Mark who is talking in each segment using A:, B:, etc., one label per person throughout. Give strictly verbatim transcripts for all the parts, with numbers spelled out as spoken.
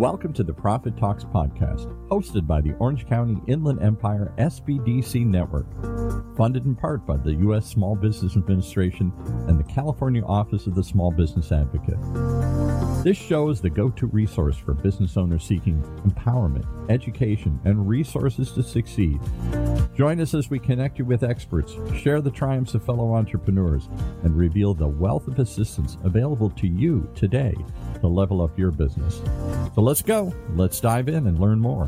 A: Welcome to the Profit Talks podcast, hosted by the Orange County Inland Empire S B D C Network, funded in part by the U S Small Business Administration and the California Office of the Small Business Advocate. This show is the go-to resource for business owners seeking empowerment, education, and resources to succeed. Join us as we connect you with experts, share the triumphs of fellow entrepreneurs, and reveal the wealth of assistance available to you today to level up your business. So let's go. Let's dive in and learn more.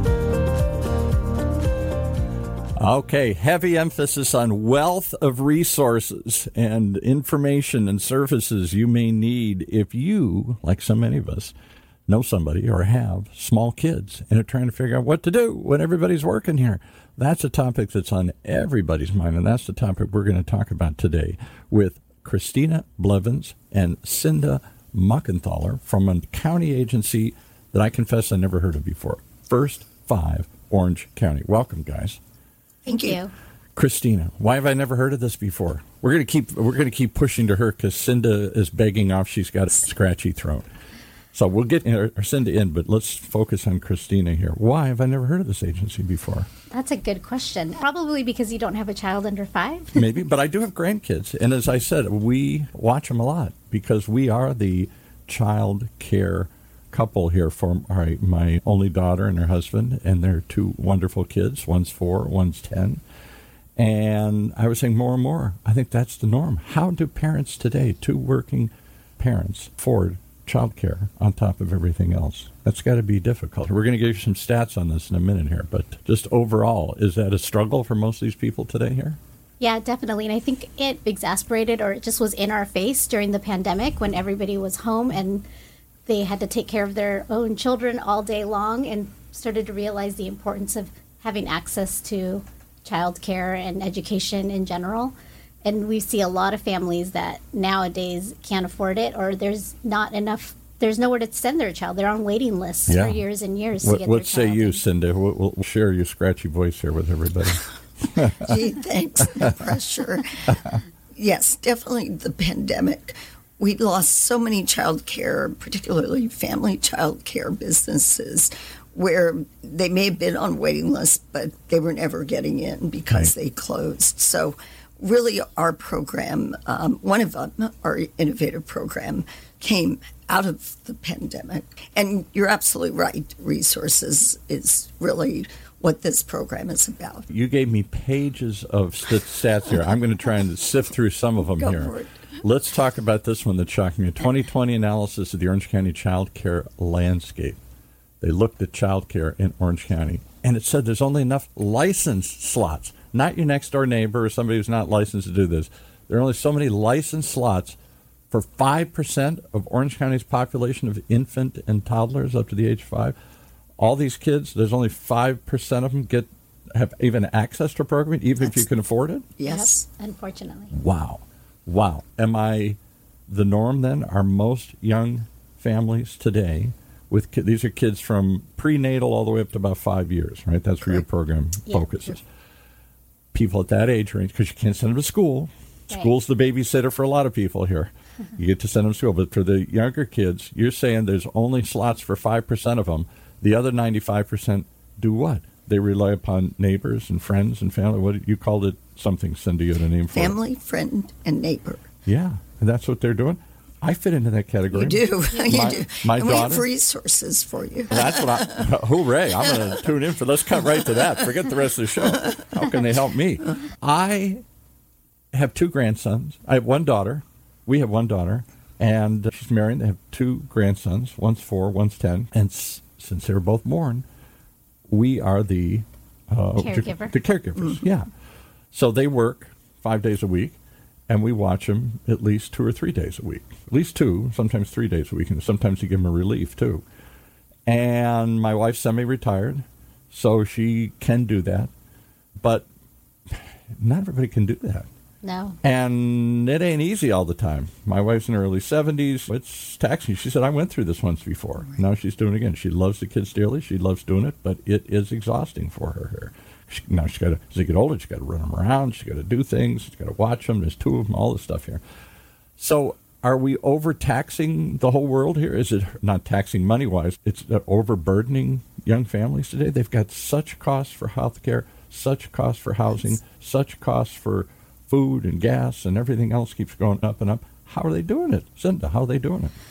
A: Okay, heavy emphasis on wealth of resources and information and services you may need if you, like so many of us, know somebody or have small kids and are trying to figure out what to do when everybody's working here. That's a topic that's on everybody's mind, and that's the topic we're going to talk about today with Christina Blevins and Cinda Muckenthaler from a county agency that I confess I never heard of before, First Five Orange County. Welcome, guys.
B: Thank you.
A: Christina, why have I never heard of this before? We're going to keep we're going to keep pushing to her because Cinda is begging off. She's got a scratchy throat. So we'll get our Cinda in, but let's focus on Christina here. Why have I never heard of this agency before?
B: That's a good question. Probably because you don't have a child under five.
A: Maybe, but I do have grandkids. And as I said, we watch them a lot because we are the child care couple here for my, my only daughter and her husband and their two wonderful kids. One's four, one's ten. And I was saying more and more, I think that's the norm. How do parents today, two working parents, afford child care on top of everything else? That's got to be difficult. We're going to give you some stats on this in a minute here, but just overall, is that a struggle for most of these people today here?
B: Yeah, definitely. And I think it exasperated, or it just was in our face during the pandemic when everybody was home and they had to take care of their own children all day long and started to realize the importance of having access to child care and education in general. And we see a lot of families that nowadays can't afford it, or there's not enough, there's nowhere to send their child. They're on waiting lists yeah. for years and years
A: what,
B: to get
A: what
B: their child.
A: What say you,
B: in.
A: Cinda? We'll, we'll share your scratchy voice here with everybody.
C: Gee, thanks. No pressure. Yes, definitely the pandemic. We lost so many child care, particularly family child care businesses, where they may have been on waiting lists, but they were never getting in because right. they closed. So really our program, um, one of them, our innovative program, came out of the pandemic. And you're absolutely right. Resources is really what this program is about.
A: You gave me pages of st- stats here. I'm going to try and sift through some of them
C: Go
A: here.
C: For it.
A: Let's talk about this one that shocked me. A twenty twenty analysis of the Orange County child care landscape. They looked at child care in Orange County, and it said there's only enough licensed slots. Not your next door neighbor or somebody who's not licensed to do this. There are only so many licensed slots for five percent of Orange County's population of infant and toddlers up to the age of five. All these kids, there's only five percent of them get have even access to a program, even That's, if you can afford it?
C: Yes.
B: Yep, unfortunately.
A: Wow. Wow. Am I the norm then? Are most young families today, with ki- these are kids from prenatal all the way up to about five years, right? That's where Correct. Your program
B: yeah.
A: focuses. People at that age range, because you can't send them to school.
B: Right.
A: School's the babysitter for a lot of people here. You get to send them to school. But for the younger kids, you're saying there's only slots for five percent of them. The other ninety-five percent do what? They rely upon neighbors and friends and family. What you called it something, Cindy, you had a name for
C: Family,
A: it.
C: friend, and neighbor.
A: Yeah, and that's what they're doing. I fit into that category.
C: You do. you
A: my,
C: do.
A: My
C: and
A: daughter.
C: We have resources for you.
A: That's what I, hooray. I'm going to tune in for, let's cut right to that. Forget the rest of the show. How can they help me? I have two grandsons. I have one daughter. We have one daughter, and she's married. They have two grandsons. One's four, one's ten. And s- since they were both born, we are the uh,
B: caregiver.
A: The, the caregivers, mm-hmm. yeah. So they work five days a week, and we watch them at least two or three days a week. At least two, sometimes three days a week, and sometimes you give them a relief, too. And my wife's semi-retired, so she can do that. But not everybody can do that.
B: No.
A: And it ain't easy all the time. My wife's in her early seventies. It's taxing. She said, I went through this once before. Right. Now she's doing it again. She loves the kids dearly. She loves doing it, but it is exhausting for her here. She, now she's got to, as they get older, she's got to run them around. She's got to do things. She's got to watch them. There's two of them, all this stuff here. So Are we overtaxing the whole world here? Is it not taxing money-wise? It's uh, overburdening young families today. They've got such costs for health care, such costs for housing, yes. such costs for food and gas, and everything else keeps going up and up. How are they doing it? Cinda, how are they doing it?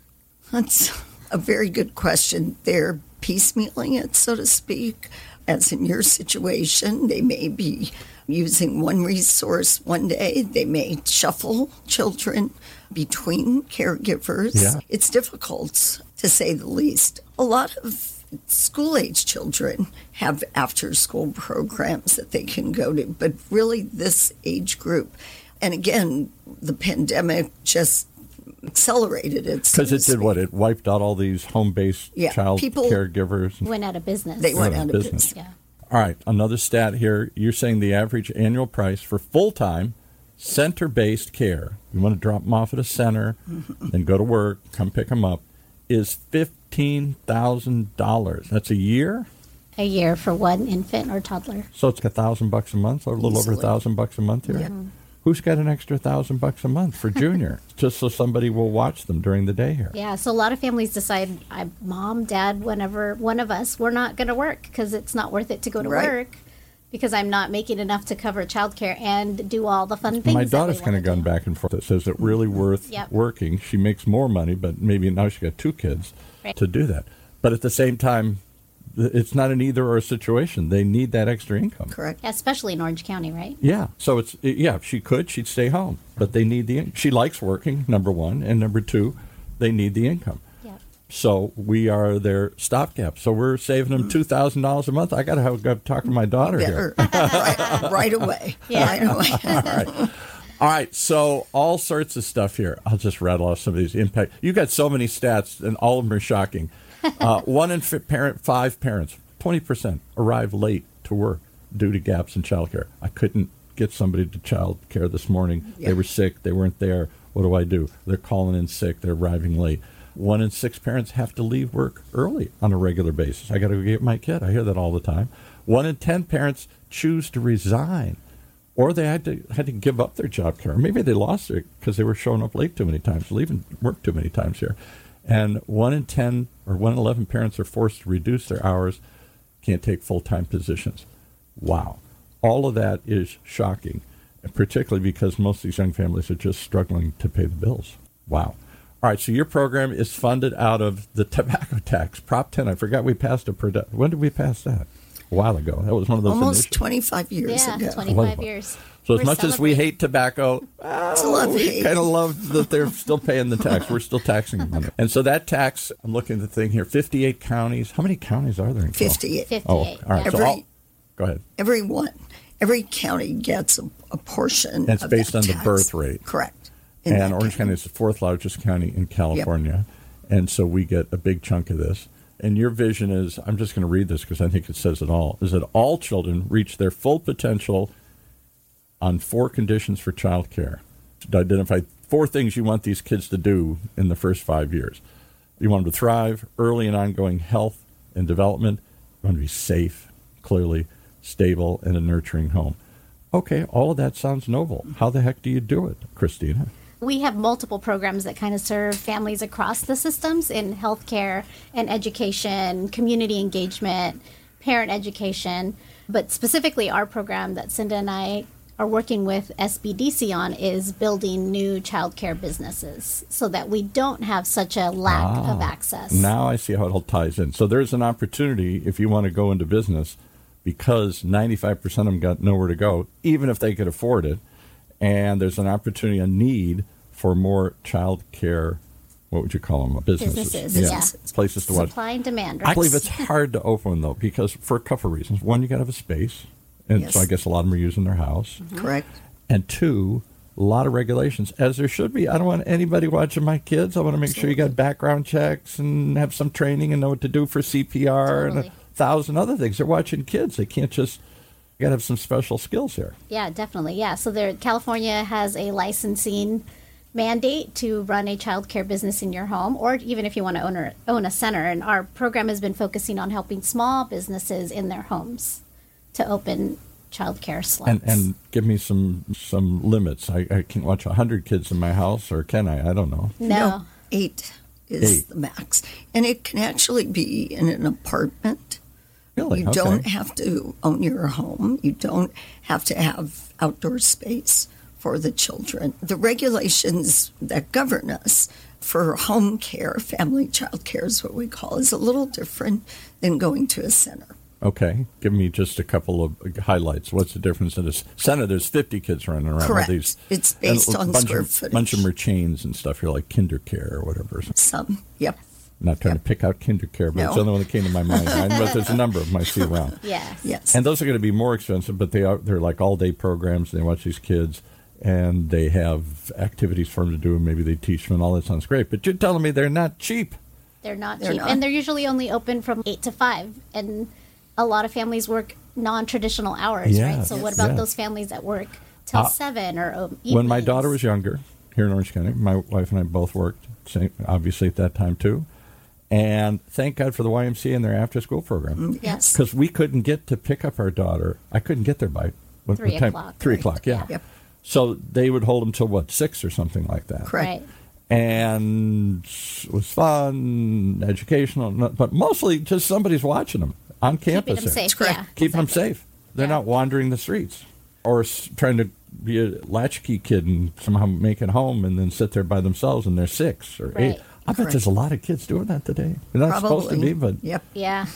C: That's a very good question. They're piecemealing it, so to speak. As in your situation, they may be using one resource one day. They may shuffle children between caregivers.
A: Yeah.
C: It's difficult, to say the least. A lot of school-age children have after-school programs that they can go to, but really this age group, and again, the pandemic just accelerated it.
A: Because it did what? It wiped out all these home-based
C: yeah,
A: child
C: people
A: caregivers.
B: Went out of business.
C: They went, went out of business. business.
B: Yeah.
A: All right, another stat here. You're saying the average annual price for full-time center-based care, you want to drop them off at a center, mm-hmm. then go to work, come pick them up, is fifteen thousand dollars. That's a year?
B: A year for one infant or toddler.
A: So it's a thousand bucks a month, or a little
C: Easily.
A: over a thousand bucks a month here?
C: Yeah.
A: Who's got an extra thousand bucks a month for Junior? Just so somebody will watch them during the day here.
B: Yeah, so a lot of families decide, I, mom, dad, whenever, one of us, we're not going to work because it's not worth it to go to
C: right.
B: work because I'm not making enough to cover childcare and do all the fun things.
A: My daughter's
B: kind of
A: gone back and forth. It says it really worth
B: yep.
A: working. She makes more money, but maybe now she's got two kids
B: right.
A: to do that. But at the same time, it's not an either or situation. They need that extra income.
C: Correct.
B: Yeah, especially in Orange County, right?
A: Yeah. So it's yeah. If she could, she'd stay home. But they need the. She likes working. Number one, and number two, they need the income.
B: Yeah.
A: So we are their stopgap. So we're saving them two thousand dollars a month. I got to have go talk to my daughter
C: Better.
A: here
C: right, right away.
B: Yeah.
C: Right away.
A: All right. All right, so all sorts of stuff here. I'll just rattle off some of these impact. You got so many stats, and all of them are shocking. Uh, one in f- parent, five parents, twenty percent arrive late to work due to gaps in child care. I couldn't get somebody to child care this morning.
C: Yeah.
A: They were sick. They weren't there. What do I do? They're calling in sick. They're arriving late. One in six parents have to leave work early on a regular basis. I got to go get my kid. I hear that all the time. One in ten parents choose to resign, or they had to had to give up their job care. Maybe they lost it because they were showing up late too many times, leaving work too many times here. And one in ten or one in eleven parents are forced to reduce their hours, can't take full-time positions. Wow. All of that is shocking, and particularly because most of these young families are just struggling to pay the bills. Wow. All right, so your program is funded out of the tobacco tax, Prop ten. I forgot we passed a produ- when did we pass that? A while ago. That was one of those
C: Almost
A: initiatives.
C: twenty-five years
B: yeah,
C: ago.
B: twenty-five years.
A: So as
B: We're
A: much as we
B: celebrating.
A: hate tobacco, oh, we kind of love that they're still paying the tax. We're still taxing them. And so that tax, I'm looking at the thing here, fifty-eight counties. How many counties are there in California?
C: fifty-eight.
B: fifty-eight.
A: Oh, all right.
C: Every,
A: so I'll, go ahead.
C: every one. Every county gets a, a portion
A: That's
C: of
A: based
C: that
A: on the
C: tax.
A: birth rate.
C: Correct. In
A: And
C: that
A: Orange County is the fourth largest county in California. Yep. And so we get a big chunk of this. And your vision is, I'm just going to read this because I think it says it all, is that all children reach their full potential on four conditions for child care. To identify four things you want these kids to do in the first five years. You want them to thrive, early and ongoing health and development. You want to be safe, clearly, stable, and a nurturing home. Okay, all of that sounds noble. How the heck do you do it, Christina?
B: We have multiple programs that kind of serve families across the systems in healthcare and education, community engagement, parent education. But specifically, our program that Cinda and I are working with S B D C on is building new childcare businesses so that we don't have such a lack
A: ah,
B: of access.
A: Now I see how it all ties in. So there's an opportunity if you want to go into business because ninety-five percent of them got nowhere to go, even if they could afford it. And there's an opportunity, a need for more child care, what would you call them, businesses?
B: Businesses, yeah.
A: Places to watch.
B: Supply and demand, right?
A: I believe it's hard to open, though, because for a couple of reasons. One, you got to have a space. And
C: Yes.
A: so I guess a lot of them are using their house.
C: Mm-hmm. Correct.
A: And two, a lot of regulations, as there should be. I don't want anybody watching my kids. I want to make Absolutely. sure you got background checks and have some training and know what to do for C P R
B: Totally.
A: and a thousand other things. They're watching kids. They can't just, you got to have some special skills here.
B: Yeah, definitely. Yeah. So there, California has a licensing mandate to run a child care business in your home, or even if you want to own a, own a center. And our program has been focusing on helping small businesses in their homes to open childcare slots.
A: And and give me some some limits. I, I can watch a hundred kids in my house, or can I? I don't know.
B: no.
C: Eight is
A: Eight.
C: the max. And it can actually be in an apartment.
A: Really?
C: You
A: Okay.
C: don't have to own your home. You don't have to have outdoor space for the children. The regulations that govern us for home care, family child care is what we call, is a little different than going to a center.
A: Okay. Give me just a couple of highlights. What's the difference in this? Center, there's fifty kids running around.
C: Correct.
A: With these,
C: It's based
A: and a
C: on
A: bunch
C: square
A: of,
C: footage.
A: bunch of them are chains and stuff. You're like kinder care or whatever.
C: Some, yep.
A: I'm not trying
C: Yep.
A: to pick out kinder care, but
C: No.
A: it's the only one that came to my mind. I know there's a number of them I see around.
B: Yes.
C: Yes.
A: And those are going to be more expensive, but they are they're like all day programs. They watch these kids, and they have activities for them to do, and maybe they teach them, and all that sounds great. But you're telling me they're not cheap.
B: They're not
C: They're
B: cheap.
C: not.
B: And they're usually only open from eight to five. And a lot of families work non-traditional hours,
A: Yeah.
B: right? So what
A: Yes.
B: about
A: Yeah.
B: those families that work till
A: Uh,
B: seven or um,
A: When my
B: evenings?
A: daughter was younger, here in Orange County, my wife and I both worked, same, obviously at that time too. And thank God for the Y M C A and their after-school program.
B: Yes.
A: Because we couldn't get to pick up our daughter. I couldn't get there by what,
B: Three
A: what time?
B: o'clock.
A: Three
B: Right.
A: o'clock, yeah.
C: Yep.
A: So they would hold them till what, six or something like that.
C: Correct.
B: Right.
A: And it was fun, educational, not- but mostly just somebody's watching them on campus.
B: Keeping them
A: there.
B: safe.
C: correct.
B: Yeah.
A: Keeping them
B: exactly.
A: safe. They're
B: Yeah.
A: not wandering the streets or s- trying to be a latchkey kid and somehow make it home and then sit there by themselves and they're six or eight.
B: Right.
A: I bet
C: Correct.
A: there's a lot of kids doing that today. They're not supposed to
C: Probably.
A: be, but
C: Yep.
B: Yeah.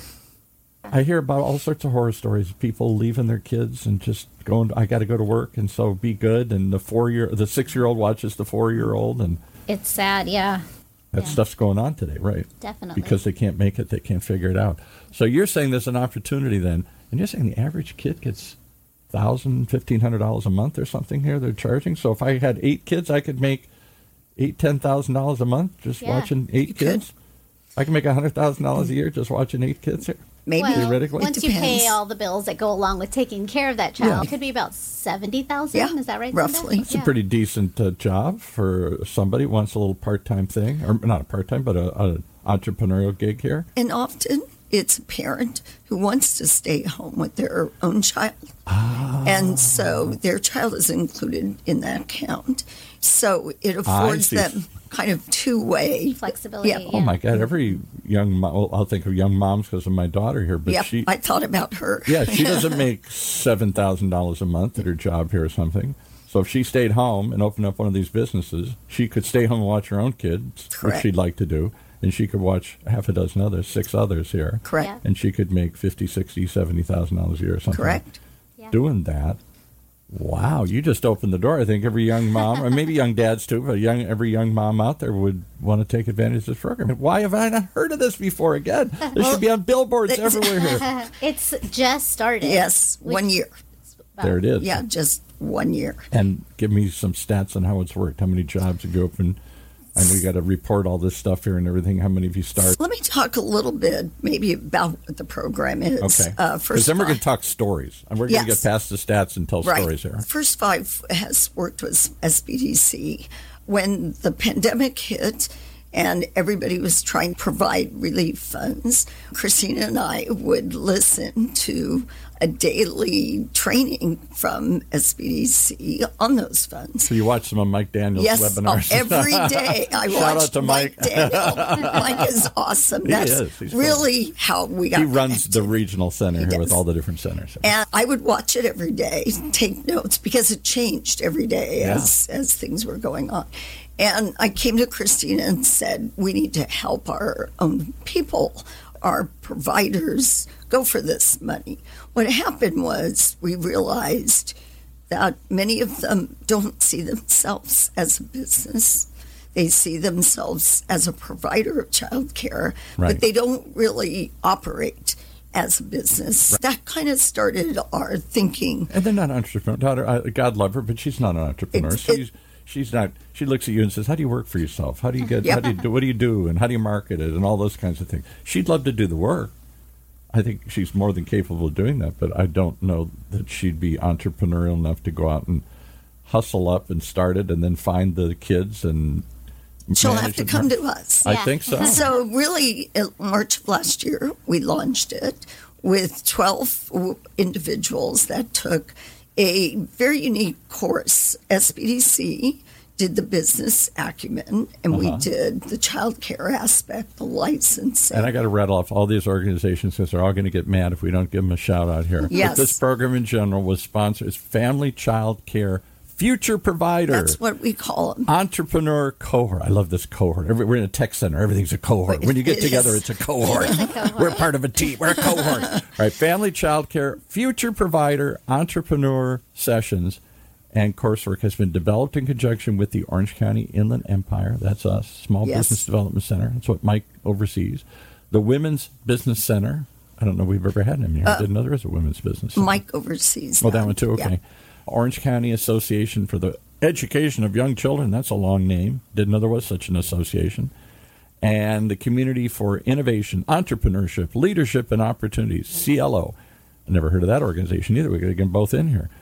A: I hear about all sorts of horror stories. People leaving their kids and just going, I got to go to work, and so be good. And the four year, the six year old watches the four year old, and
B: It's sad. Yeah.
A: that
B: Yeah.
A: stuff's going on today, right?
B: Definitely.
A: Because they can't make it, they can't figure it out. So you're saying there's an opportunity then, and you're saying the average kid gets thousand, fifteen hundred dollars a month or something here they're charging. So if I had eight kids, I could make eight, ten thousand dollars a month just
B: Yeah.
A: watching eight
C: You could.
A: kids. I can make a hundred thousand dollars a year just watching eight kids here.
C: Maybe.
B: Well,
A: Theoretically?
B: once
C: It
B: you pay
C: depends.
B: all the bills that go along with taking care of that child,
A: Yeah.
B: it could be about seventy thousand.
C: Yeah,
B: Is that right?
C: roughly.
B: Cinda?
A: It's a pretty decent uh, job for somebody who wants a little part-time thing, or not a part-time, but a, a entrepreneurial gig here.
C: And often it's a parent who wants to stay home with their own child. And so their child is included in that count. So it affords
A: see.
C: them kind of two-way
B: Flexibility.
C: Yeah.
A: Oh my God! Every young mom, well, I'll think of young moms because of my daughter here, but
C: Yep,
A: she,
C: I thought about her.
A: yeah, she doesn't make seven thousand dollars a month at her job here or something. So if she stayed home and opened up one of these businesses, she could stay home and watch her own kids, which
C: Correct.
A: she'd like to do, and she could watch half a dozen others, six others here,
C: Correct.
B: Yeah.
A: and she could make fifty, sixty, seventy thousand dollars a year or something.
C: Correct.
B: Yeah.
A: Doing that. Wow, you just opened the door. I think every young mom, or maybe young dads too, but young every young mom out there would want to take advantage of this program. Why have I not heard of this before? Again, this should be on billboards
C: It's-
A: everywhere here.
B: It's just started.
C: Yes,
B: We-
C: one year.
B: about-
A: There it is.
C: Yeah, just one year.
A: And give me some stats on how it's worked. How many jobs have you opened? I know you got to report all this stuff here and everything. How many of you start?
C: Let me talk a little bit maybe about what the program is.
A: Okay.
C: Uh,
A: Because
C: first
A: then we're
C: of
A: going
C: all-
A: to talk stories. And we're going to
C: Yes.
A: get past the stats and tell
C: Right.
A: stories here.
C: First Five has worked with S B D C. When the pandemic hit and everybody was trying to provide relief funds, Christina and I would listen to a daily training from S B D C on those funds.
A: So you watch some of Mike Daniels'
C: Yes,
A: webinars.
C: oh, every day I
A: Shout out
C: watched
A: to Mike.
C: Daniel. Mike is awesome.
A: He
C: That's
A: is. He's
C: really how we got
A: He runs
C: connected.
A: the regional center
C: He
A: here with
C: does.
A: all the different centers.
C: And I would watch it every day, take notes, because it changed every day
A: Yeah.
C: as, as things were going on. And I came to Christina and said, we need to help our own people, our providers, go for this money. What happened was we realized that many of them don't see themselves as a business. They see themselves as a provider of child care,
A: Right.
C: but they don't really operate as a business. That kind of started our thinking.
A: And they're not entrepreneur. Daughter, I, God love her, but she's not an entrepreneur.
C: It's- it-
A: she's she's not. She looks at you and says, "How do you work for yourself? How do you get?
C: Yep.
A: How do you do? What do you do? And how do you market it? And all those kinds of things." She'd love to do the work. I think she's more than capable of doing that, but I don't know that she'd be entrepreneurial enough to go out and hustle up and start it, and then find the kids and.
C: She'll have
A: manage
C: to
A: it.
C: come to us.
A: I
B: Yeah.
A: think so.
C: So really, in March of last year, we launched it. with twelve individuals that took a very unique course. S B D C did the business acumen, and uh-huh. we did the child care aspect, the licensing.
A: And I got to rattle off all these organizations because they're all going to get mad if we don't give them a shout out here.
C: Yes.
A: But this program in general was sponsored as Family Child Care Future Provider.
C: That's what we call them.
A: Entrepreneur Cohort. I love this cohort. Every, we're in a tech center. Everything's a cohort. When you get
C: it
A: together,
C: is.
A: it's a cohort.
B: It is a cohort.
A: We're part of a team. We're a cohort. All right. Family Child Care Future Provider Entrepreneur Sessions and coursework has been developed in conjunction with the Orange County Inland Empire. That's us. Small
C: Yes.
A: Business Development Center. That's what Mike oversees. The Women's Business Center. I don't know if we've ever had him here. Uh, I didn't know there is a women's business center.
C: Mike oversees
A: Oh, that one too? Okay.
C: Yeah.
A: Orange County Association for the Education of Young Children. That's a long name. Didn't know there was such an association. And the Community for Innovation, Entrepreneurship, Leadership, and Opportunities, C L O. I never heard of that organization either. We're going to get them both in here.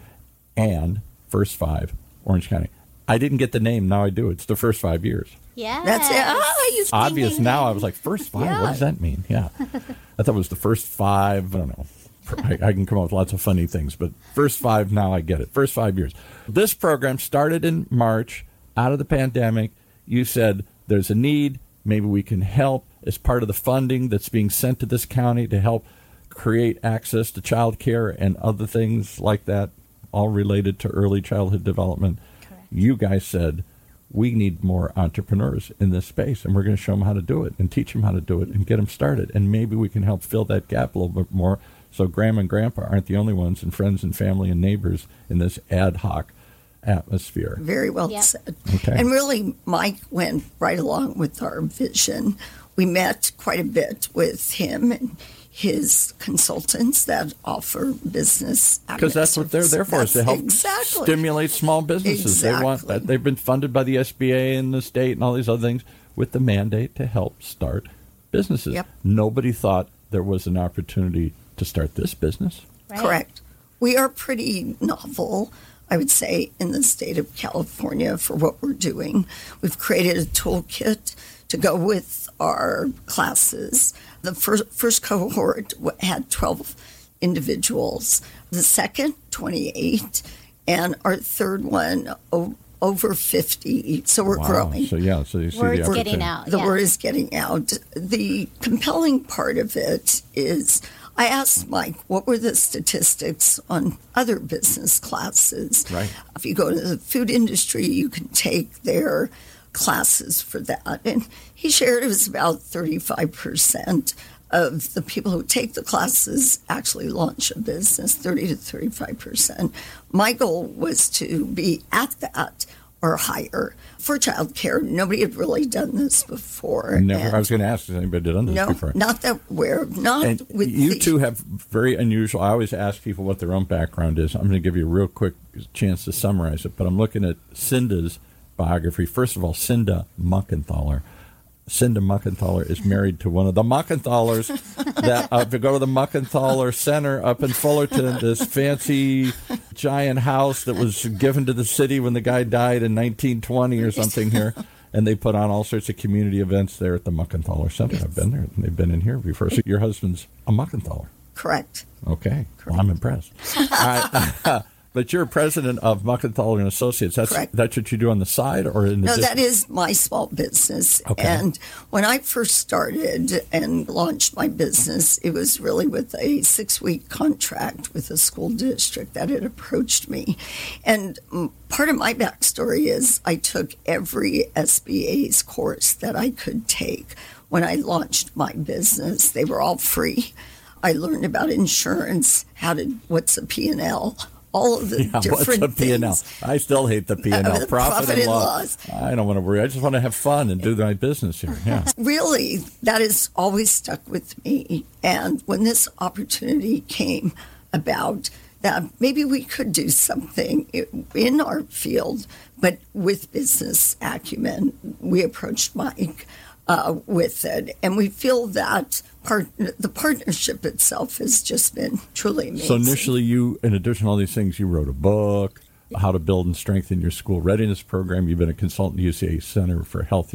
A: And First Five, Orange County. I didn't get the name. Now I do. It's the first five years.
B: Yeah.
C: That's it. Ah, you
A: Obvious
B: ding, ding,
A: now.
B: ding.
A: I was like, first five?
C: Yeah.
A: What does that mean? Yeah. I thought it was the first five. I don't know. I, I can come up with lots of funny things, but first five, now I get it. First five years. This program started in March, out of the pandemic. You said there's a need. Maybe we can help as part of the funding that's being sent to this county to help create access to child care and other things like that, all related to early childhood development.
B: Correct.
A: You guys said, we need more entrepreneurs in this space, and we're going to show them how to do it and teach them how to do it and get them started. And maybe we can help fill that gap a little bit more so grandma and grandpa aren't the only ones, and friends and family and neighbors in this ad hoc atmosphere.
C: Very well
B: Yep.
C: said.
A: Okay.
C: And really, Mike went right along with our vision. We met quite a bit with him and his consultants that offer business
A: Because that's what they're there for, is to help
C: exactly.
A: stimulate small businesses. They want
C: Exactly.
A: that. They've been funded by the S B A and the state and all these other things with the mandate to help start businesses.
C: Yep.
A: Nobody thought there was an opportunity to start this business.
B: Right.
C: Correct. We are pretty novel, I would say, in the state of California for what we're doing. We've created a toolkit to go with our classes. The first, first cohort had twelve individuals, the second, twenty-eight, and our third one, o- over fifty. So we're
A: Wow.
C: growing.
A: So, yeah, so you see
B: Word's
A: the
B: getting
A: opportunity.
B: out.
C: The
B: yeah.
C: word is getting out. The compelling part of it is I asked Mike, what were the statistics on other business classes?
A: Right.
C: If you go to the food industry, you can take their classes for that. And he shared it was about thirty-five percent of the people who take the classes actually launch a business, thirty to thirty-five percent. My goal was to be at that or higher for child care. Nobody had really done this before.
A: Never.
C: And
A: I was going to ask, has anybody done this
C: no,
A: before?
C: not that we're not
A: And
C: with
A: you
C: the,
A: two have very unusual. I always ask people what their own background is. I'm going to give you a real quick chance to summarize it, but I'm looking at Cinda's biography. First of all, Cinda Muckenthaler. Cinda Muckenthaler is married to one of the Muckenthalers. That uh, if you go to the Muckenthaler Center up in Fullerton, this fancy giant house that was given to the city when the guy died in nineteen twenty or something here. And they put on all sorts of community events there at the Muckenthaler Center. I've been there, and they've been in here before. So your husband's a Muckenthaler.
C: correct.
A: Okay. Well, I'm impressed. All right. But you're president of Muckenthaler and Associates. That's
C: Correct.
A: that's what you do on the side, or in the
C: No,
A: dis-
C: that is my small business.
A: Okay.
C: And when I first started and launched my business, it was really with a six-week contract with a school district that had approached me. And mm, part of my backstory is I took every S B A's course that I could take when I launched my business. They were all free. I learned about insurance, how to what's a P and L, all of the
A: Yeah,
C: different
A: what's a P and L?
C: things.
A: I still hate the P and
C: Uh,
A: L.
C: the
A: Profit,
C: profit
A: and
C: and
A: loss.
C: loss.
A: I don't want to worry. I just want to have fun and do my business here. Yeah.
C: Really, that has always stuck with me. And when this opportunity came about, that maybe we could do something in our field, but with business acumen, we approached Mike uh, with it. And we feel that part, the partnership itself has just been truly amazing.
A: So initially, you, in addition to all these things, you wrote a book, How to Build and Strengthen Your School Readiness Program. You've been a consultant to U C A Center for Healthier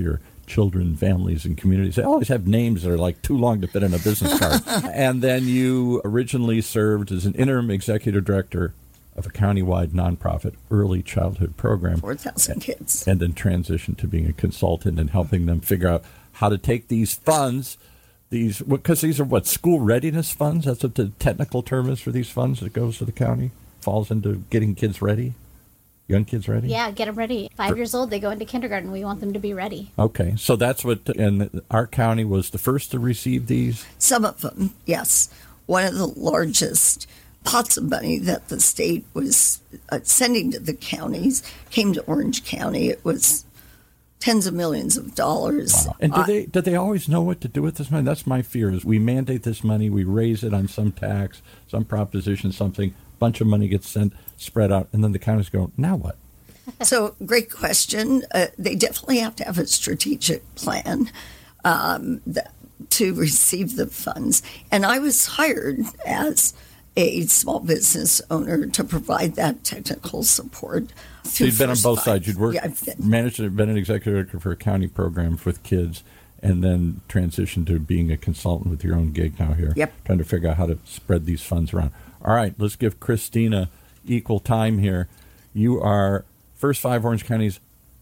A: children, families, and communities. They always have names that are like too long to fit in a business card. And then you originally served as an interim executive director of a county-wide nonprofit early childhood program.
C: four thousand kids.
A: And then transitioned to being a consultant and helping them figure out how to take these funds, these because these are what, school readiness funds? That's what the technical term is for these funds that goes to the county? Falls into getting kids ready? Young kids ready?
B: Yeah, get them ready. Five for, years old, they go into kindergarten. We want them to be ready.
A: Okay, so that's what, and our county was the first to receive these?
C: Some of them, yes. One of the largest pots of money that the state was uh, sending to the counties came to Orange County. It was tens of millions of dollars.
A: Wow. And do uh, they do they always know what to do with this money? That's my fear, is we mandate this money, we raise it on some tax, some proposition, something, a bunch of money gets sent, spread out, and then the counties go, now what?
C: So, great question. Uh, they definitely have to have a strategic plan um, that, to receive the funds. And I was hired as a small business owner to provide that technical support.
A: So you've been on both
C: five.
A: sides. You'd worked,
C: yeah,
A: managed to have been an executive director for a county program with kids, and then transitioned to being a consultant with your own gig now here.
C: Yep.
A: Trying to figure out how to spread these funds around. All right, let's give Christina equal time here. You are First Five Orange County's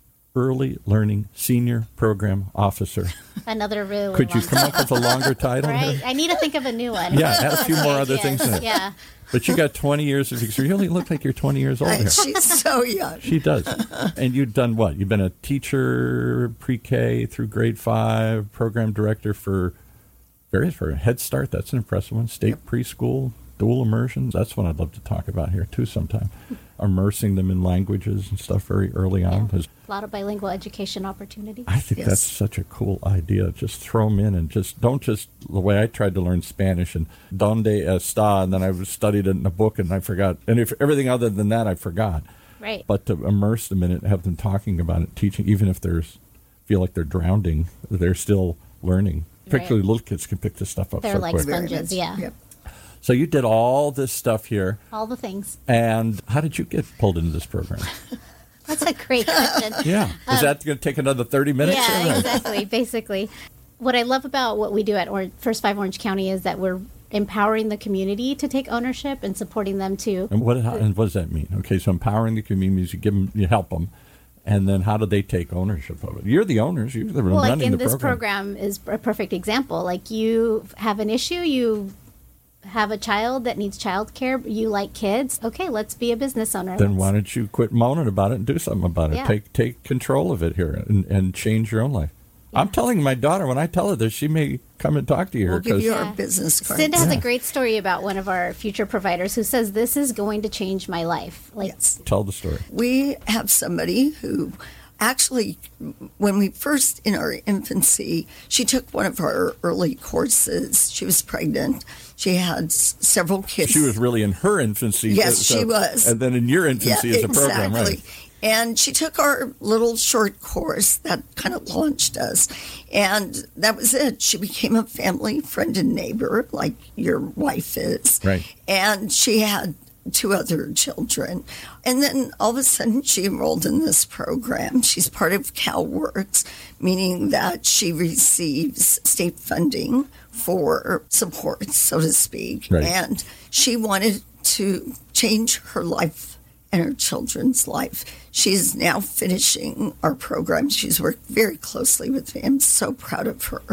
A: Early Learning Senior Program Officer.
B: Another really
A: Could you
B: long
A: come up with a longer title?
B: Right.
A: Here?
B: I need to think of a new one.
A: Yeah, add a few more other
B: yes,
A: things in it.
B: Yeah.
A: But you got twenty years of experience. You only look like you're twenty years old here.
C: She's so young.
A: She does. And you've done what? You've been a teacher pre-K through grade five, program director for various, for Head Start. That's an impressive one. State yep. preschool, dual immersion. That's one I'd love to talk about here too sometime. Immersing them in languages and stuff very early on.
B: Yeah. A lot of bilingual education opportunities.
A: I think
C: yes.
A: that's such a cool idea. Just throw them in and just don't just the way I tried to learn Spanish and donde está, and then I studied it in a book and I forgot. And if everything other than that, I forgot.
B: Right.
A: But to immerse them in it, have them talking about it, teaching, even if they feel like they're drowning, they're still learning. Particularly right. little kids can pick this stuff up
B: they're
A: so
B: like
A: quick.
B: sponges, yeah. Yep.
A: So you did all this stuff here.
B: All the things.
A: And how did you get pulled into this program?
B: That's a great question.
A: Yeah. Is um, that going to take another thirty minutes?
B: Yeah, exactly, basically. What I love about what we do at or- First Five Orange County is that we're empowering the community to take ownership and supporting them too.
A: And what, how, and what does that mean? Okay, so empowering the communities, you give them, you help them. And then how do they take ownership of it? You're the owners. You're the
B: well,
A: running
B: like in
A: the
B: this
A: program.
B: program is a perfect example. Like you have an issue, you have a child that needs childcare, you like kids, okay, let's be a business owner.
A: Then
B: let's...
A: why don't you quit moaning about it and do something about it?
B: Yeah.
A: Take take control of it here and, and change your own life. Yeah. I'm telling my daughter, when I tell her this, she may come and talk to you.
C: We'll give you
B: yeah.
C: our business card.
B: Sid has
A: yeah.
B: a great story about one of our future providers who says, this is going to change my life. Like,
C: yes.
A: Tell the story.
C: We have somebody who actually, when we first, in our infancy, she took one of our early courses. She was pregnant. She had s- several kids.
A: She was really in her infancy.
C: Yes,
A: so,
C: she was.
A: And then in your infancy
C: yeah,
A: as a
C: exactly.
A: program, right?
C: And she took our little short course that kind of launched us. And that was it. She became a family friend and neighbor, like your wife is.
A: Right.
C: And she had two other children. And then all of a sudden she enrolled in this program. She's part of CalWorks, meaning that she receives state funding for support, so to speak.
A: Right.
C: And she wanted to change her life and her children's life. She's now finishing our program. She's worked very closely with me. I'm so proud of her.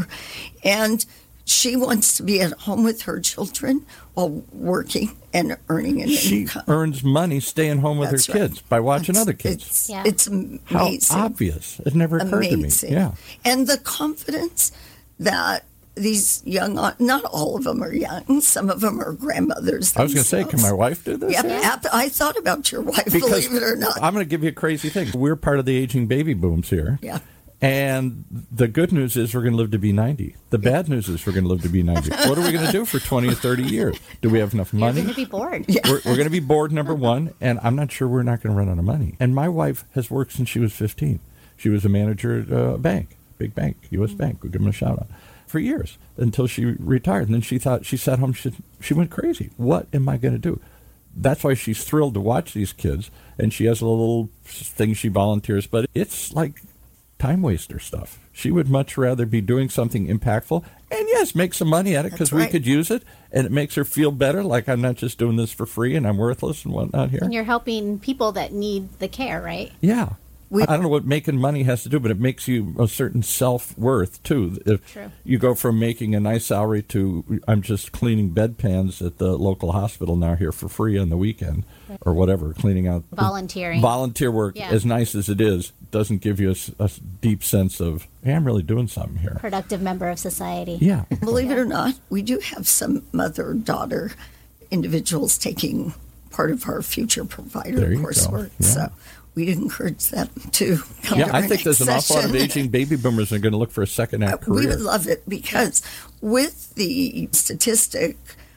C: And she wants to be at home with her children while working and earning an
A: she
C: income.
A: She earns money staying home with
C: That's
A: her
C: right.
A: kids by watching
C: It's,
A: other kids.
C: It's,
B: yeah.
C: it's amazing.
A: How obvious. It never occurred
C: amazing.
A: to me. Yeah.
C: And the confidence that these young, not all of them are young. Some of them are grandmothers.
A: I was going to say, can my wife do this?
C: Yeah, yeah. I thought about your wife,
A: because
C: believe it or not.
A: I'm going to give you a crazy thing. We're part of the aging baby booms here.
C: Yeah.
A: And the good news is we're going to live to be ninety. The yeah. bad news is we're going to live to be ninety. What are we going to do for twenty or thirty years? Do we have enough money?
B: You're going to be bored.
C: Yeah.
A: We're, we're going to be bored, number one, and I'm not sure we're not going to run out of money. And my wife has worked since she was fifteen. She was a manager at a bank, big bank, U S Mm-hmm. Bank. We'll give them a shout out. For years, until she retired. And then she thought, she sat home, she, she went crazy. What am I going to do? That's why she's thrilled to watch these kids. And she has a little thing she volunteers. But it's like time waster stuff. She would much rather be doing something impactful and, yes, make some money at it because
C: right.
A: we could use it, and it makes her feel better, like I'm not just doing this for free and I'm worthless and whatnot here.
B: And you're helping people that need the care, right?
A: Yeah.
C: We,
A: I don't know what making money has to do, but it makes you a certain self-worth, too. If
B: True.
A: you go from making a nice salary to I'm just cleaning bedpans at the local hospital now here for free on the weekend right. or whatever, cleaning out.
B: Volunteering.
A: Volunteer work,
B: yeah.
A: as nice as it is, doesn't give you a, a deep sense of, hey, I'm really doing something here.
B: Productive member of society.
A: Yeah.
C: Believe it or not, we do have some mother-daughter individuals taking part of our future provider coursework.
A: Yeah.
C: So we encourage them to come
A: Yeah,
C: to
A: I
C: our
A: think there's an
C: next
A: awful lot of
C: session.
A: aging baby boomers that are going to look for a second act career.
C: We would love it because with the statistic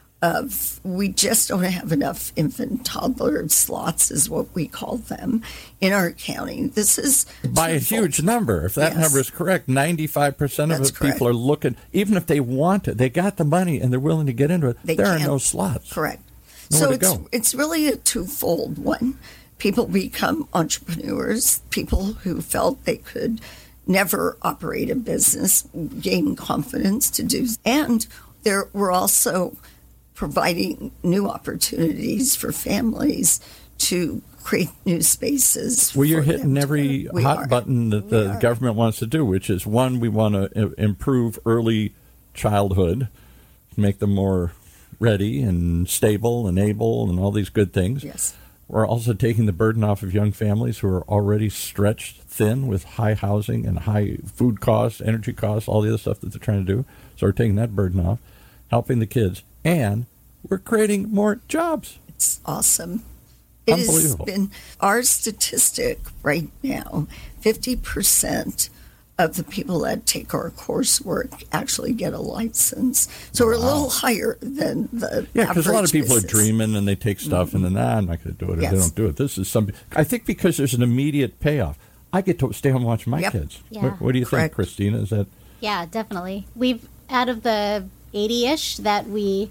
C: of we just don't have enough infant toddler slots is what we call them in our county. This is
A: by a
C: twofold.
A: huge number. If that
C: Yes.
A: number is correct, ninety-five percent of
C: That's
A: it, people
C: correct.
A: are looking, even if they want it, they got the money and they're willing to get into it,
C: They
A: there
C: can't.
A: are no slots.
C: Correct.
A: Nowhere
C: so
A: to
C: it's
A: go.
C: it's really a twofold one. People become entrepreneurs, people who felt they could never operate a business, gain confidence to do. And there we're also providing new opportunities for families to create new spaces.
A: Well, you're
C: for
A: hitting
C: them to-
A: every
C: We
A: hot
C: are.
A: button that
C: We
A: the
C: are.
A: government wants to do, which is, one, we want to improve early childhood, make them more ready and stable and able and all these good things.
C: Yes.
A: We're also taking the burden off of young families who are already stretched thin with high housing and high food costs, energy costs, all the other stuff that they're trying to do. So we're taking that burden off, helping the kids, and we're creating more jobs.
C: It's awesome. It has
A: Unbelievable.
C: been our statistic right now, fifty percent of the people that take our coursework actually get a license. So we're a little higher than the
A: Yeah, because a lot of
C: average
A: people are
C: business.
A: dreaming and they take stuff and then, nah, I'm not going to do it. Or
C: Yes.
A: they don't do it. This is something. I think because there's an immediate payoff. I get to stay home and watch my
C: Yep.
A: kids.
B: Yeah.
A: What, what do you
C: Correct.
A: think, Christina? Is that
B: Yeah, definitely. We've, out of the eighty-ish that we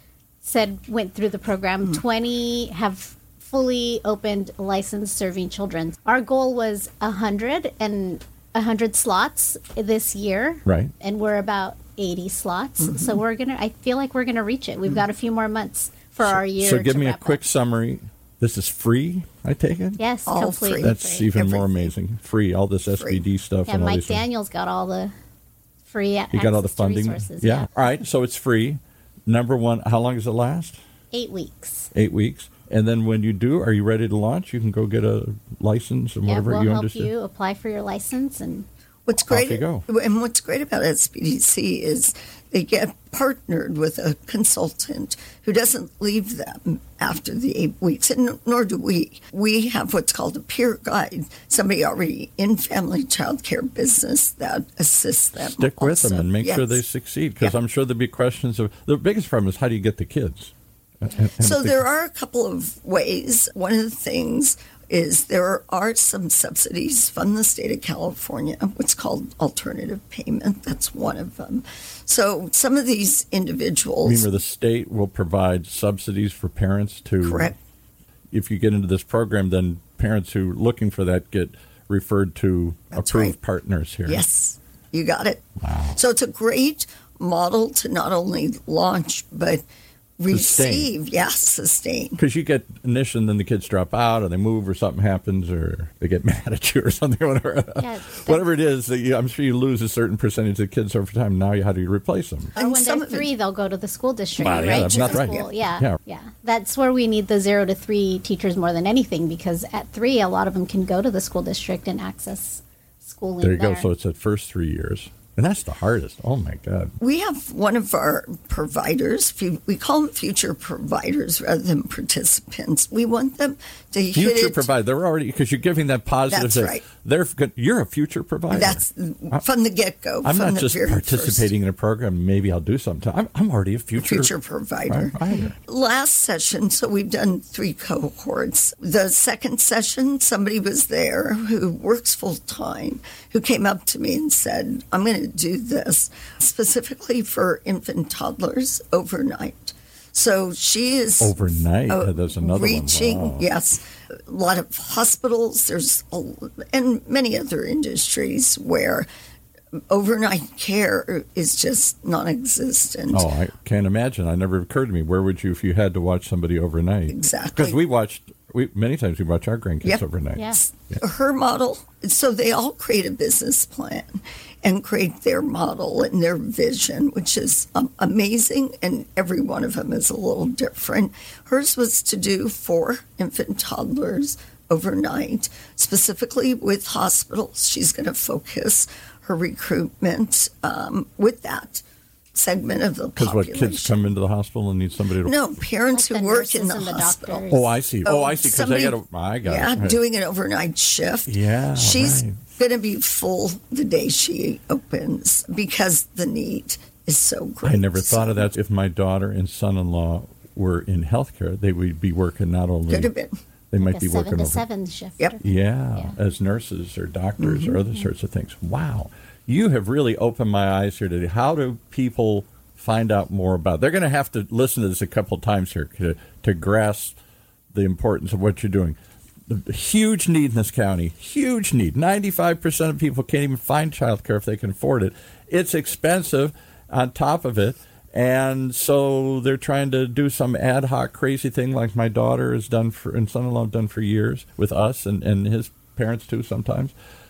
B: said went through the program, twenty have fully opened licensed serving children. Our goal was one hundred and one hundred slots this year.
A: Right.
B: And we're about eighty slots. So we're going to, I feel like we're going to reach it. We've got a few more months for our year.
A: So give
B: to
A: me a
B: wrap
A: quick
B: up.
A: summary. This is free, I take it?
B: Yes,
C: All
B: completely
C: free.
A: That's
B: free.
A: even more
C: Everything.
A: amazing. Free, all this S B D stuff.
B: Yeah,
A: and all
B: Mike
A: these things.
B: Daniels got all the free
A: You got all the
B: access to
A: funding?
B: resources.
A: Yeah. All right, so it's free. Number one, how long does it last?
B: Eight weeks.
A: Eight weeks. And then when you do, are you ready to launch? You can go get a license and
B: Yeah,
A: whatever
B: we'll
A: you
B: help
A: understand.
B: you apply for your license and
C: What's
A: Off
C: great,
A: you go.
C: and what's great about S B D C is they get partnered with a consultant who doesn't leave them after the eight weeks, and nor do we. We have what's called a peer guide, somebody already in family child care business that assists them.
A: Stick with
C: also.
A: them and make sure
C: Yes.
A: they succeed, because
C: Yeah.
A: I'm sure there'll be questions of the biggest problem is how do you get the kids? And- and
C: So
A: the-
C: there are a couple of ways. One of the things is there are some subsidies from the state of California, what's called alternative payment. That's one of them. So some of these
A: I
C: individuals,
A: mean, where the state will provide subsidies for parents to.
C: correct,
A: If you get into this program, then parents who are looking for that get referred to
C: That's
A: approved
C: right.
A: partners here.
C: yes, you got it.
A: Wow.
C: So it's a great model to not only launch but receive, yes, sustain.
A: Because you get initial, and then the kids drop out, or they move, or something happens, or they get mad at you, or something, or whatever.
B: Yeah,
A: whatever it is, that you, I'm sure you lose a certain percentage of kids over time. Now, you how do you replace them?
B: Or
C: And
B: when
C: some
B: they're
C: of it-
B: three, they'll go to the school district,
A: Well, yeah,
B: right?
A: that's
B: To
A: not
B: the
A: right.
B: school.
A: Yeah.
B: Yeah.
A: Yeah.
B: yeah, That's where we need the zero to three teachers more than anything, because at three, a lot of them can go to the school district and access schooling.
A: There you go.
B: there.
A: So it's that first three years. And that's the hardest. Oh, my God.
C: We have one of our providers, fu- we call them future providers rather than participants. We want them to hit
A: Future
C: it.
A: provider. They're already, because you're giving that positive.
C: That's
A: thing.
C: right.
A: They're good. You're a future provider.
C: That's from the get-go.
A: I'm
C: from
A: not
C: the
A: just
C: very
A: participating in a program. Maybe I'll do something. I'm, I'm already a
C: first
A: future,
C: future provider.
A: provider.
C: Last session, so we've done three cohorts. The second session, somebody was there who works full-time, who came up to me and said, I'm going to do this specifically for infant toddlers overnight. So she is
A: Overnight,
C: uh,
A: there's another
C: reaching,
A: one. Wow.
C: yes, a lot of hospitals. There's a, and many other industries where overnight care is just non-existent.
A: Oh, I can't imagine. It never occurred to me. Where would you, if you had to watch somebody overnight?
C: Exactly.
A: Because we watched, we many times we watch our grandkids
C: Yep.
A: overnight.
B: Yes.
A: Yeah.
C: Her model, so they all create a business plan and create their model and their vision, which is um, amazing, and every one of them is a little different. Hers was to do for infant toddlers overnight, specifically with hospitals. She's going to focus her recruitment um, with that segment of the
A: Because what,
C: population.
A: kids come into the hospital and need somebody to...
C: No, parents
B: Like
C: who
B: the
C: work in the,
B: nurses and the
C: hospital.
B: doctors.
A: Oh, I see. Oh,
C: Oh,
A: I see. Because they
C: somebody-
A: got to... I got
C: Yeah,
A: it. Right.
C: doing an overnight shift.
A: Yeah,
C: She's
A: right.
C: going to be full the day she opens because the need is so great.
A: I never thought
C: So
A: of that. If my daughter and son-in-law were in healthcare, they would be working not only...
C: Could have been.
A: They might
B: Like
A: be
B: a seven
A: working
B: to
A: over...
B: seven shift.
C: Yep.
A: Yeah,
B: Yeah.
A: as nurses or doctors
C: Mm-hmm.
A: or other sorts of things. Wow. You have really opened my eyes here today. How do people find out more about it? They're going to have to listen to this a couple times here to, to grasp the importance of what you're doing. The huge need in this county, huge need. ninety-five percent of people can't even find child care if they can afford it. It's expensive on top of it. And so they're trying to do some ad hoc crazy thing like my daughter has done for, and son-in-law have done for years with us and, and his parents too sometimes.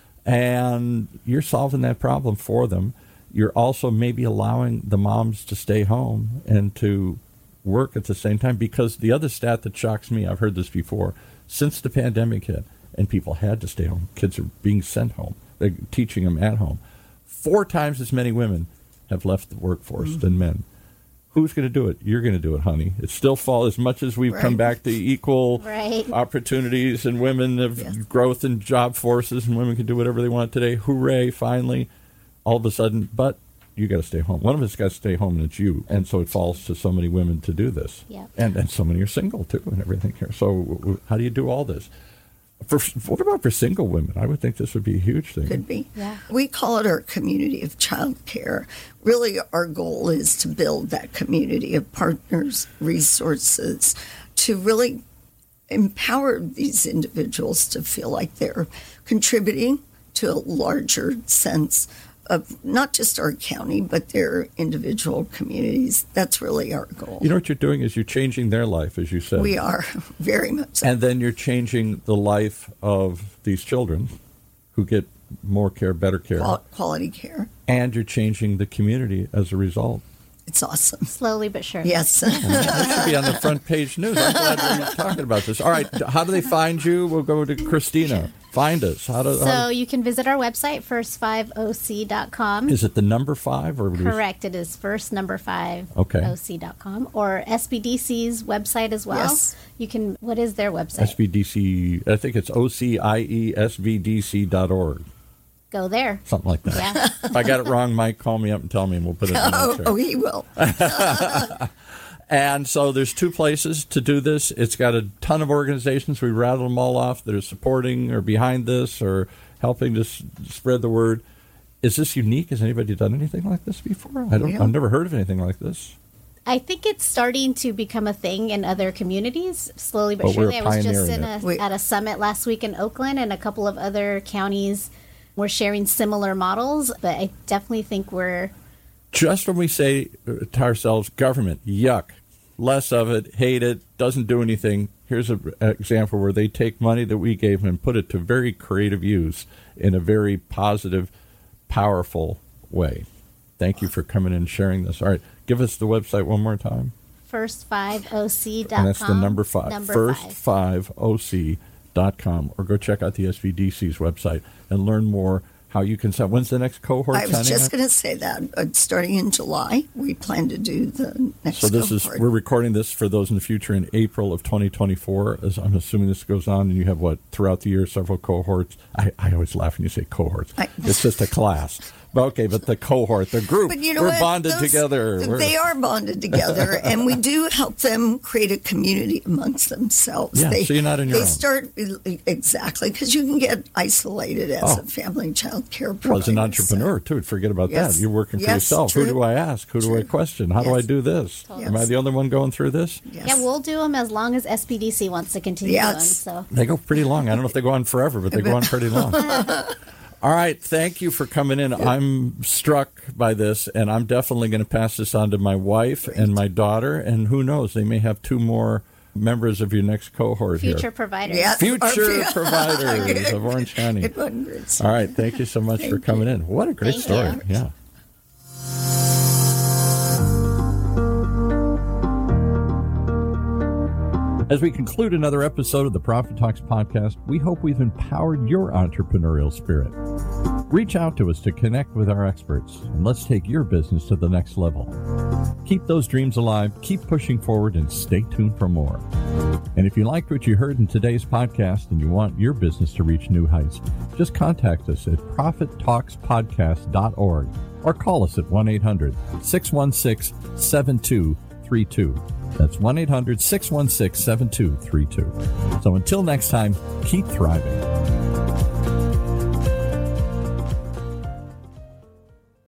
A: And you're solving that problem for them. You're also maybe allowing the moms to stay home and to work at the same time, because the other stat that shocks me, I've heard this before, since the pandemic hit and people had to stay home, kids are being sent home, they're teaching them at home, four times as many women have left the workforce mm-hmm. than men. Who's going to do it? You're going to do it, honey. It's still fall as much as we've
C: Right.
A: come back to equal
B: Right.
A: opportunities and women have
C: Yes.
A: growth in job forces and women can do whatever they want today. Hooray, finally. All of a sudden, but you got to stay home. One of us got to stay home, and it's you. And so it falls to so many women to do this.
B: Yep.
A: And and so many are single, too, and everything here. So w- w- how do you do all this? For, what about for single women? I would think this would be a huge thing.
C: Could be.
B: Yeah.
C: We call it our community of child care. Really, our goal is to build that community of partners, resources, to really empower these individuals to feel like they're contributing to a larger sense of not just our county, but their individual communities. That's really our goal.
A: You know what you're doing is you're changing their life, as you said.
C: We are very much so.
A: And then you're changing the life of these children who get more care, better care.
C: Qual- quality care.
A: And you're changing the community as a result.
C: It's awesome.
B: Slowly but surely.
C: Yes.
A: That should be on the front page news. I'm glad we're talking about this. All right, how do they find you? We'll go to Christina. Find us. How do,
B: So
A: how
B: you can visit our website, first five O C dot com.
A: do, is it the number five? Or
B: Correct. It is first number five
A: Okay.
B: O C dot com, or S B D C's website as well.
C: Yes.
B: You can, what is their website?
A: S B D C, I think it's O C I E S V D C dot org.
B: Go there.
A: Something like that.
B: Yeah.
A: If I got it wrong, Mike, call me up and tell me, and we'll put it in the
C: oh,
A: notes here.
C: oh, he will.
A: And so there's two places to do this. It's got a ton of organizations. We rattled them all off that are supporting or behind this or helping to s- spread the word. Is this unique? Has anybody done anything like this before? I don't.
C: Yeah.
A: I've never heard of anything like this.
B: I think it's starting to become a thing in other communities, slowly but,
A: But we're
B: surely. I was just
A: pioneering
B: in
A: it.
B: a,
C: We-
B: at a summit last week in Oakland, and a couple of other counties were sharing similar models, but I definitely think we're
A: Just when we say to ourselves, government, yuck, less of it, hate it, doesn't do anything, here's an example where they take money that we gave them and put it to very creative use in a very positive, powerful way. Thank you for coming in and sharing this. All right, give us the website one more time.
B: first five O C dot com.
A: And that's the number five,
B: Number
A: first
B: five.
A: five O C dot com, or go check out the S V D C's website and learn more how you can send. When's the next cohort?
C: I was
A: signing
C: just
A: up?
C: going to say that. Uh, starting in July, we plan to do the next
A: So this is,
C: cohort.
A: we're recording this for those in the future in April of twenty twenty-four. As I'm assuming this goes on, and you have, what, throughout the year, several cohorts. I, I always laugh when you say cohorts.
C: I-
A: It's just a class. Okay, but the cohort, the group,
C: But you know
A: we're
C: what?
A: bonded
C: Those-
A: together. We're-
C: They are bonded together, and we do help them create a community amongst themselves.
A: Yeah,
C: they,
A: so you're not on your
C: they
A: own.
C: start exactly because you can get isolated as
A: Oh.
C: a family child care provider.
A: Well, as an
C: so-
A: entrepreneur, too. Forget about
C: Yes.
A: that. You're working for
C: Yes,
A: yourself. Who
C: true.
A: do I ask? Who do I
C: True.
A: question? How do I
C: Yes.
A: do this?
C: Yes.
A: Am I the only one going through this?
C: Yes.
B: Yeah, we'll do them as long as S B D C wants to continue
C: Yes.
B: doing. So
A: They go pretty long. I don't know if they go on forever, but they go on pretty long. All right. Thank you for coming in. I'm struck by this, and I'm definitely going to pass this on to my wife and my daughter. And who knows, they may have two more members of your next cohort
B: future
A: here.
B: providers.
C: Yeah.
A: Future
C: Our-
A: providers of Orange County.
C: It wasn't good.
A: All right. Thank you so much for
C: Thank
A: coming in. What a great
B: Thank
A: story.
B: you.
A: Yeah. As we conclude another episode of the Profit Talks podcast, we hope we've empowered your entrepreneurial spirit. Reach out to us to connect with our experts, and let's take your business to the next level. Keep those dreams alive, keep pushing forward, and stay tuned for more. And if you liked what you heard in today's podcast and you want your business to reach new heights, just contact us at profit talks podcast dot org or call us at one eight hundred, six one six, seven two three two. That's one eight hundred, six one six, seven two three two. So until next time, keep thriving.